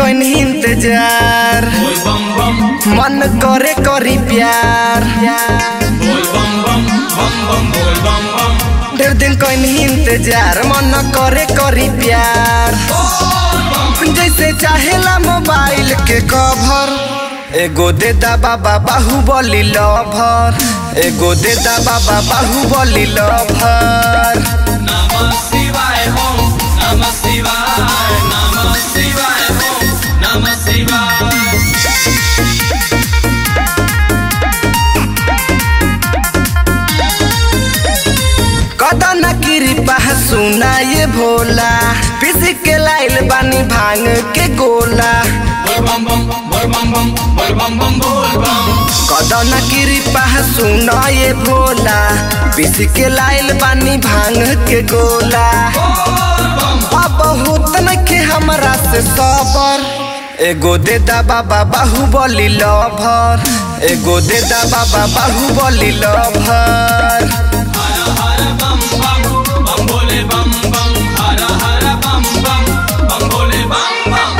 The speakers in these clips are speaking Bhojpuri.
कोई इंतजार मन करे करी प्यार ढेर दिन कोई इंतजार मन करे करी प्यार जैसे चाहेला मोबाइल के कवर एगो दे दा बाबा बाहुबली लवर एगो दे दा बाबा बाहुबली लवर नमः शिवाय ओम नमः शिवाय नमः शिवाय ओम नमः शिवाय कदन कृपा सुना ये भोला पिस के लाइल बानी भांग के गोला बोल बम बम बोल बम बम बोल बम बम बोल बम कदन कृपा सुना ये भोला पिस के लाइल बानी भांग के गोला अब बहुत नखे हमरा से सबर एगो दे दा बाबा बाहुबली लवर एगो दे दा बाबा बाहुबली लवर हर हर बम बम बम बोले बम बम हर हर बम बम बम बोले बम बम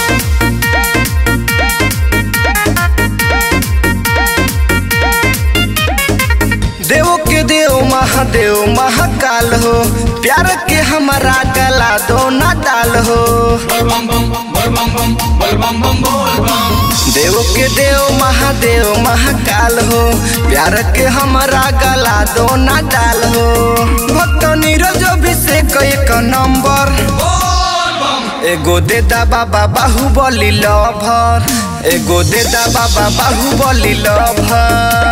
देव के देव महादेव महाकाल हो प्यार के हमारा गला दो ना डाल हो बोल बम बम बोल बम बम बोल बम बम बोल बम देव के देव महादेव महाकाल हो प्यार के हमारा गला दो ना डाल हो भक्त नीरज अभिषेक एक नंबर एगो दे दा बाबा बाहुबली लवर एगो दे दा बाबा बाहुबली लवर।